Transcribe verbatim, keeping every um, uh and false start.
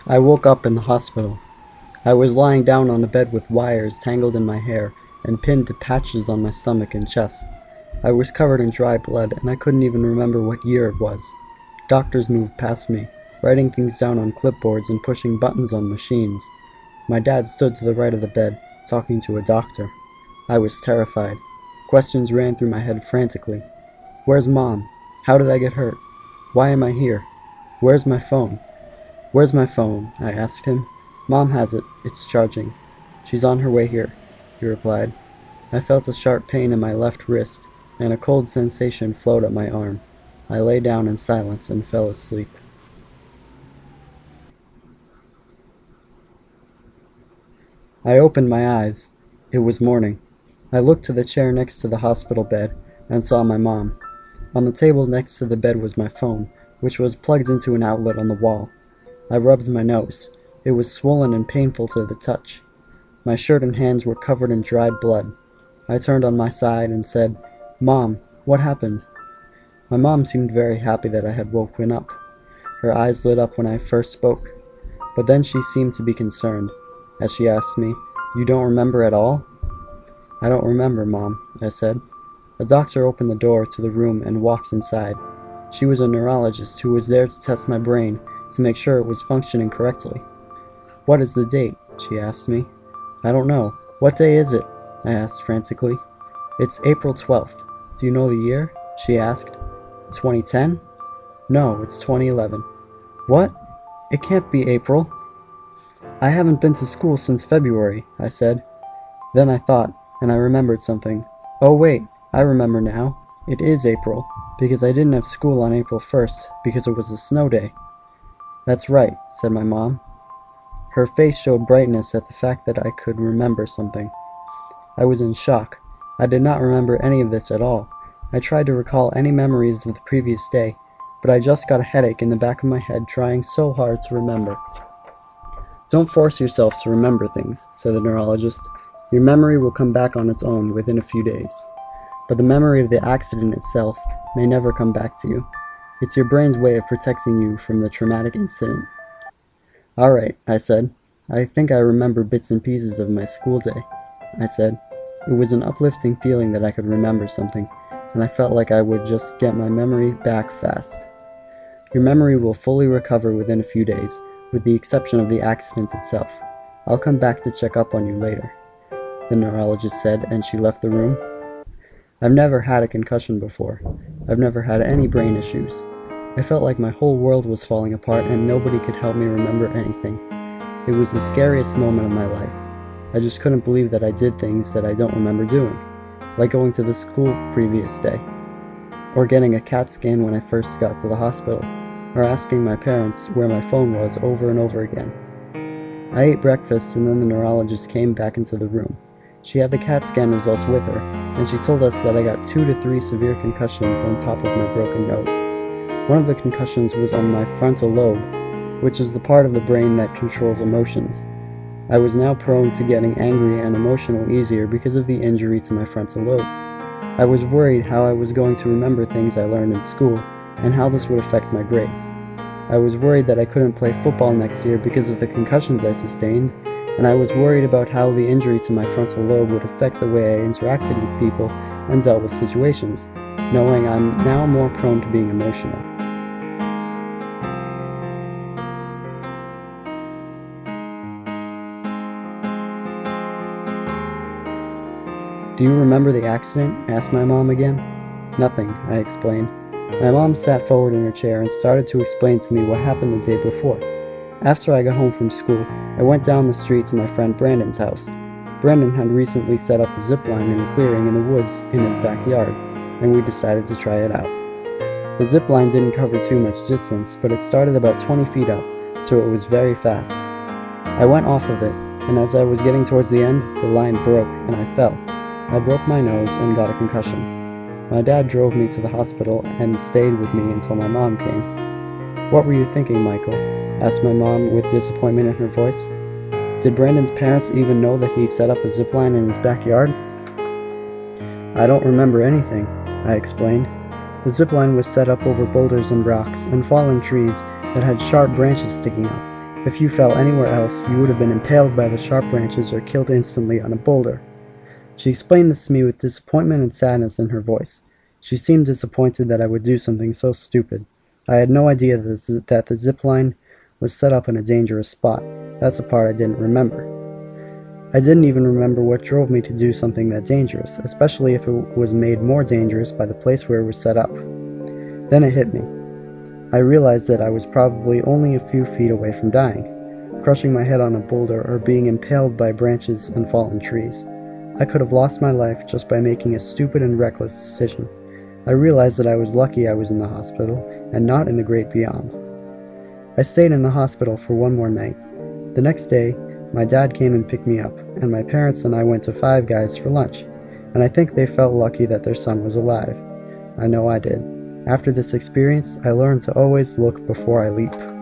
I woke up in the hospital. I was lying down on a bed with wires tangled in my hair and pinned to patches on my stomach and chest. I was covered in dry blood, and I couldn't even remember what year it was. Doctors moved past me, writing things down on clipboards and pushing buttons on machines. My dad stood to the right of the bed, talking to a doctor. I was terrified. Questions ran through my head frantically. Where's Mom? How did I get hurt? Why am I here? Where's my phone? Where's my phone? I asked him. Mom has it. It's charging. She's on her way here, he replied. I felt a sharp pain in my left wrist, and a cold sensation flowed up my arm. I lay down in silence and fell asleep. I opened my eyes. It was morning. I looked to the chair next to the hospital bed and saw my mom. On the table next to the bed was my phone, which was plugged into an outlet on the wall. I rubbed my nose. It was swollen and painful to the touch. My shirt and hands were covered in dried blood. I turned on my side and said, Mom, what happened? My mom seemed very happy that I had woken up. Her eyes lit up when I first spoke, but then she seemed to be concerned, as she asked me, You don't remember at all? I don't remember, Mom, I said. A doctor opened the door to the room and walked inside. She was a neurologist who was there to test my brain to make sure it was functioning correctly. What is the date? She asked me. I don't know. What day is it? I asked frantically. It's April twelfth. Do you know the year? She asked. twenty ten? No, it's twenty eleven. What? It can't be April. I haven't been to school since February, I said. Then I thought, and I remembered something. Oh wait, I remember now. It is April, because I didn't have school on April first, because it was a snow day. That's right, said my mom. Her face showed brightness at the fact that I could remember something. I was in shock. I did not remember any of this at all. I tried to recall any memories of the previous day, but I just got a headache in the back of my head trying so hard to remember. Don't force yourself to remember things, said the neurologist. Your memory will come back on its own within a few days. But the memory of the accident itself may never come back to you. It's your brain's way of protecting you from the traumatic incident. All right, I said. I think I remember bits and pieces of my school day, I said. It was an uplifting feeling that I could remember something, and I felt like I would just get my memory back fast. Your memory will fully recover within a few days, with the exception of the accident itself. I'll come back to check up on you later, the neurologist said, and she left the room. I've never had a concussion before. I've never had any brain issues. I felt like my whole world was falling apart and nobody could help me remember anything. It was the scariest moment of my life. I just couldn't believe that I did things that I don't remember doing, like going to the school previous day, or getting a CAT scan when I first got to the hospital, or asking my parents where my phone was over and over again. I ate breakfast and then the neurologist came back into the room. She had the CAT scan results with her, and she told us that I got two to three severe concussions on top of my broken nose. One of the concussions was on my frontal lobe, which is the part of the brain that controls emotions. I was now prone to getting angry and emotional easier because of the injury to my frontal lobe. I was worried how I was going to remember things I learned in school, and how this would affect my grades. I was worried that I couldn't play football next year because of the concussions I sustained, and I was worried about how the injury to my frontal lobe would affect the way I interacted with people and dealt with situations, knowing I'm now more prone to being emotional. Do you remember the accident? Asked my mom again. Nothing, I explained. My mom sat forward in her chair and started to explain to me what happened the day before. After I got home from school, I went down the street to my friend Brandon's house. Brandon had recently set up a zip line in a clearing in the woods in his backyard, and we decided to try it out. The zip line didn't cover too much distance, but it started about twenty feet up, so it was very fast. I went off of it, and as I was getting towards the end, the line broke, and I fell. I broke my nose and got a concussion. My dad drove me to the hospital and stayed with me until my mom came. What were you thinking, Michael? Asked my mom with disappointment in her voice. Did Brandon's parents even know that he set up a zip line in his backyard? I don't remember anything, I explained. The zip line was set up over boulders and rocks and fallen trees that had sharp branches sticking up, If you fell anywhere else, you would have been impaled by the sharp branches or killed instantly on a boulder. She explained this to me with disappointment and sadness in her voice. She seemed disappointed that I would do something so stupid. I had no idea that the zip line was set up in a dangerous spot. That's the part I didn't remember. I didn't even remember what drove me to do something that dangerous, especially if it was made more dangerous by the place where it was set up. Then it hit me. I realized that I was probably only a few feet away from dying, crushing my head on a boulder or being impaled by branches and fallen trees. I could have lost my life just by making a stupid and reckless decision. I realized that I was lucky I was in the hospital and not in the great beyond. I stayed in the hospital for one more night. The next day, my dad came and picked me up, and my parents and I went to Five Guys for lunch, and I think they felt lucky that their son was alive. I know I did. After this experience, I learned to always look before I leap.